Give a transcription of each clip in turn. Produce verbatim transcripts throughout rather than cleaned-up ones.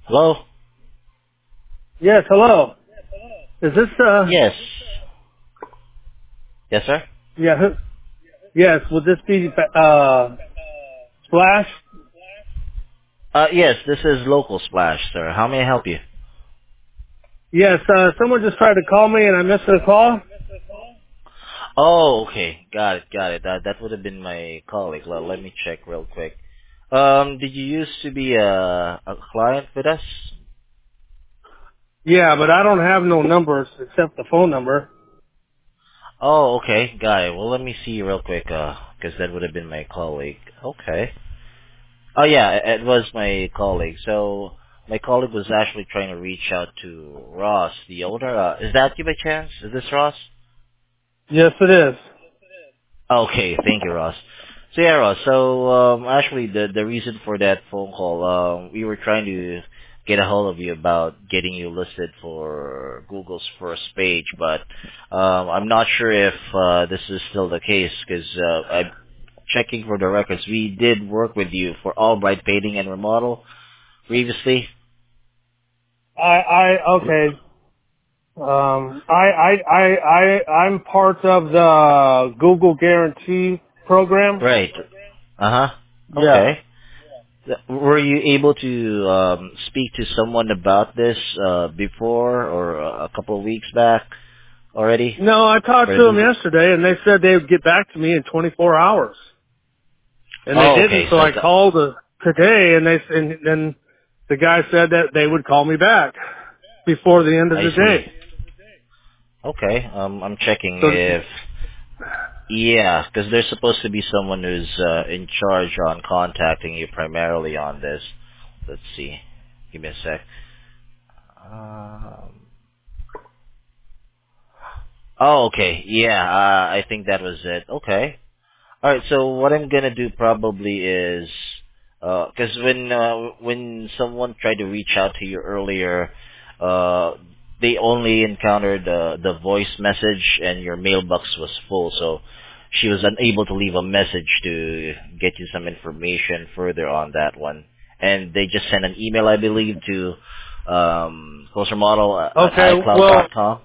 Hello? Yes, hello. Is this, uh, Yes. Yes, sir? yeah, who- yes, would this be, uh, Splash? Uh, yes, this is Local Splash, sir. How may I help you? Yes, uh, someone just tried to call me and I missed the call? Oh, okay. Got it, got it. That, that would have been my colleague. Well, let me check real quick. Um, did you used to be a, a client with us? Yeah, but I don't have no numbers except the phone number. Oh, okay. Got it. Well, let me see real quick, uh, because that would have been my colleague. Okay. Oh, yeah, it, it was my colleague. So, my colleague was actually trying to reach out to Ross, the owner. Uh, is that you by chance? Is this Ross? Yes, it is. Okay, thank you, Ross. So yeah, Ross. So um, actually, the the reason for that phone call, um, we were trying to get a hold of you about getting you listed for Google's first page, but um, I'm not sure if uh, this is still the case because uh, I'm checking for the records. We did work with you for Albright Painting and Remodel previously. I, I, okay. Um, I, I, I, I, I'm part of the Google Guarantee program. Right. Uh huh. Yeah. Okay. Were you able to um, speak to someone about this uh, before or a couple of weeks back already? No, I talked For to the them Google? yesterday and they said they would get back to me in twenty-four hours. And they Oh, didn't, okay. so So I the, called uh, today, and they and then the guy said that they would call me back before the end of I the see. day. Okay. Um, I'm checking So if yeah, because there's supposed to be someone who's uh, in charge on contacting you primarily on this. Let's see. Give me a sec. Um, oh, okay. Yeah, uh, I think that was it. Okay. All right. So what I'm gonna do probably is, because when uh, when someone tried to reach out to you earlier, uh, they only encountered uh, the voice message and your mailbox was full, so she was unable to leave a message to get you some information further on that one. And they just sent an email, I believe, to um, closer model at okay, iCloud well, dot com.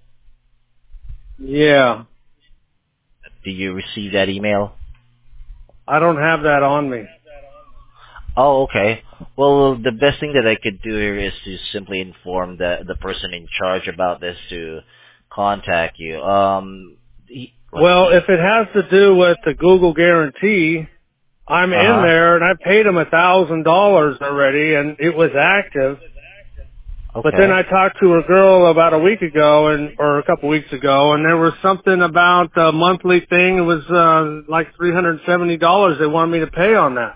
yeah, Did you receive that email? I don't have that on me. Oh, okay. Well, the best thing that I could do here is to simply inform the the person in charge about this to contact you. Um, he, let's Well, see. if it has to do with the Google Guarantee, I'm Uh in huh. there, and I paid them a thousand dollars already, and it was active. But then Okay. I talked to a girl about a week ago, and or a couple weeks ago, and there was something about a monthly thing. It was uh, like three hundred seventy dollars they wanted me to pay on that.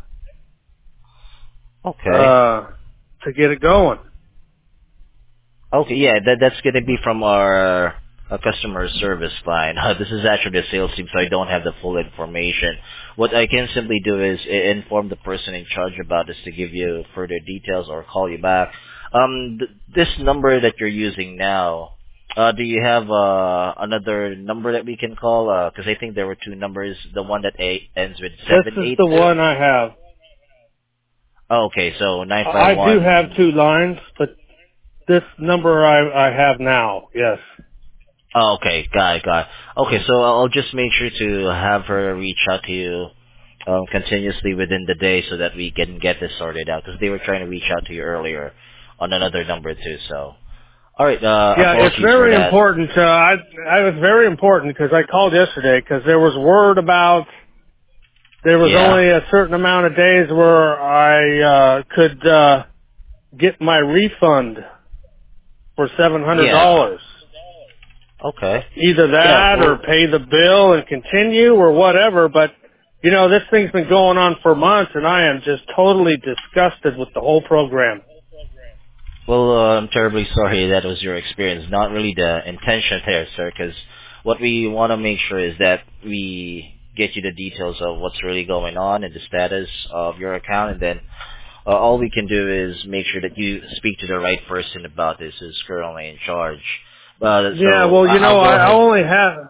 Okay. uh, to get it going. Okay. Yeah, that that's gonna be from our uh, customer service line. Uh, this is actually the sales team, so I don't have the full information. What I can simply do is i- inform the person in charge about this to give you further details or call you back. Um, th- this number that you're using now, uh, do you have uh, another number that we can call? Because I think there were two numbers. The one that a- ends with This seven is eight the two. one I have. Oh, okay, so nine five I I do have one. two lines, but this number I, I have now, yes. Oh, okay, got it, got it. Okay, so I'll just make sure to have her reach out to you um, continuously within the day so that we can get this sorted out. Because they were trying to reach out to you earlier on another number too. So, all right, uh, Yeah, it's apologies for very that. important. Uh, I, I was very important because I called yesterday because there was word about there was Yeah, only a certain amount of days where I uh, could uh, get my refund for seven hundred yeah, dollars. okay, Either yeah. that or Well, pay the bill and continue or whatever, but you know, this thing's been going on for months and I am just totally disgusted with the whole program. well, uh, I'm terribly sorry that was your experience. Not really the intention there, sir. Because what we want to make sure is that we get you the details of what's really going on and the status of your account, and then Uh, all we can do is make sure that you speak to the right person about this who's currently in charge. Uh, Yeah, so well, you I- know, I'll go I, I ahead. only have,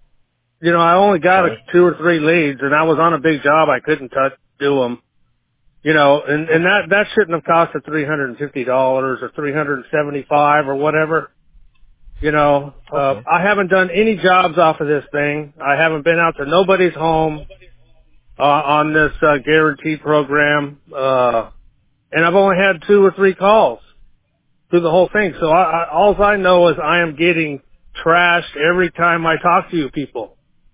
you know, I only got a, Sorry. two or three leads and I was on a big job. I couldn't touch, do them. You know, and, and that, that shouldn't have cost us three hundred fifty dollars or three hundred seventy-five dollars or whatever. You know, uh, Okay. I haven't done any jobs off of this thing. I haven't been out to nobody's home, uh, on this, uh, guarantee program. Uh, and I've only had two or three calls through the whole thing. So I, I, all I know is I am getting trashed every time I talk to you people.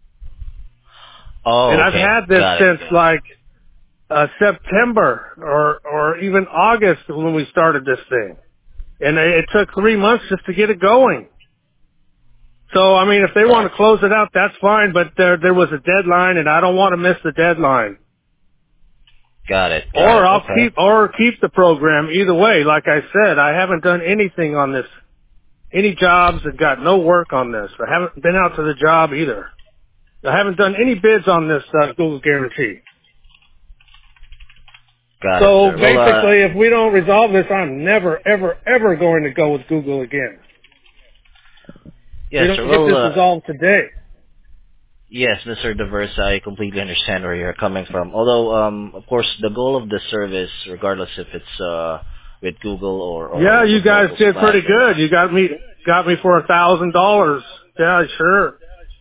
And Oh, I've okay. had this Got it. since like, uh, September or, or even August when we started this thing. And it, it took three months just to get it going. So, I mean, if they want Got to close it out, that's fine, but there, there was a deadline and I don't want to miss the deadline. got it. Got Or it. I'll Okay. keep, or keep the program either way. Like I said, I haven't done anything on this, any jobs and got no work on this. I haven't been out to the job either. I haven't done any bids on this uh, Google Guarantee. Got it, So sir. Well, uh, basically, if we don't resolve this, I'm never, ever, ever going to go with Google again. We yes, sir. don't get Well, this uh, resolved today. yes, Mister Diverse, I completely understand where you're coming from. Although, um, of course, the goal of the service, regardless if it's uh, with Google or, Yeah, or you with guys local did pretty suppliers, good. You got me, got me for a thousand dollars. Yeah, sure.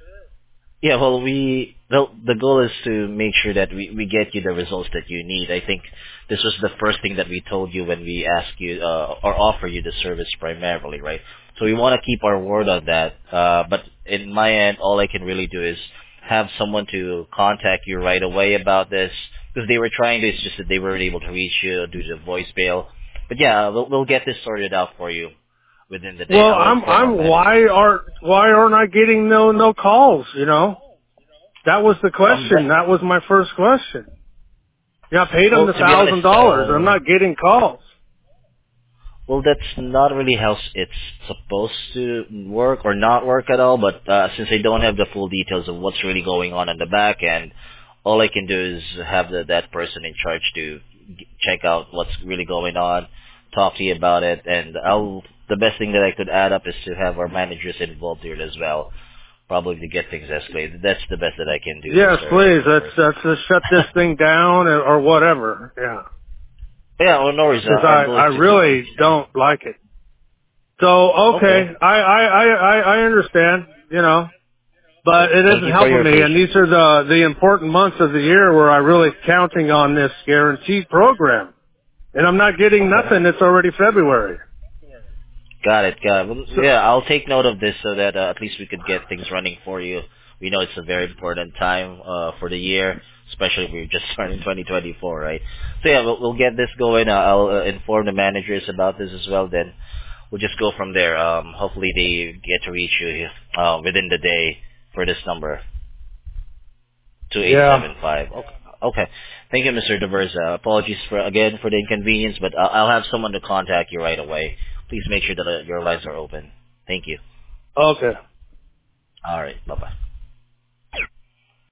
yeah, well, we the the goal is to make sure that we we get you the results that you need. I think this was the first thing that we told you when we asked you uh, or offer you the service primarily, right? So we want to keep our word on that. Uh, but in my end, all I can really do is have someone to contact you right away about this because they were trying to. It's just that they weren't able to reach you due to voicemail. But yeah, we'll we'll get this sorted out for you within the day. Well, I'll I'm, inform our I'm, managers. why are, why aren't I getting no, no calls, you know? That was the Um, question. that, That was my first question. Yeah, I paid them well, the to be honest, thousand dollars. I'm uh, not getting calls. well, that's not really how s- it's supposed to work or not work at all. But uh, since I don't have the full details of what's really going on in the back end, all I can do is have the, that person in charge to g- check out what's really going on, talk to you about it, and I'll. The best thing that I could add up is to have our managers involved here as well, probably to get things escalated. That's the best that I can do, Yes, Mister please. Let's, Diverse. let's just shut this thing down or, or whatever. Yeah. Yeah, well, no worries. Uh, Cause our I, goal is I to keep. really don't like it. So, Okay. okay. I, I, I, I I understand, you know. Well, But it thank isn't you for helping your me, and patience. these are the the important months of the year where I'm really counting on this guaranteed program, and I'm not getting Okay. nothing. It's already February. Got it. Got it. Well, So, yeah, I'll take note of this so that uh, at least we could get things running for you. We know it's a very important time uh, for the year, especially if we're just starting twenty twenty-four, right? So yeah, we'll, we'll get this going. Uh, I'll uh, inform the managers about this as well. Then we'll just go from there. Um, hopefully they get to reach you uh, within the day for this number, two eight yeah. seven five. Okay. Okay. Thank you, Mister Diversa. Apologies for again for the inconvenience, but I'll, I'll have someone to contact you right away. Please make sure that uh, your lines are open. Thank you. Okay. All right. Bye bye.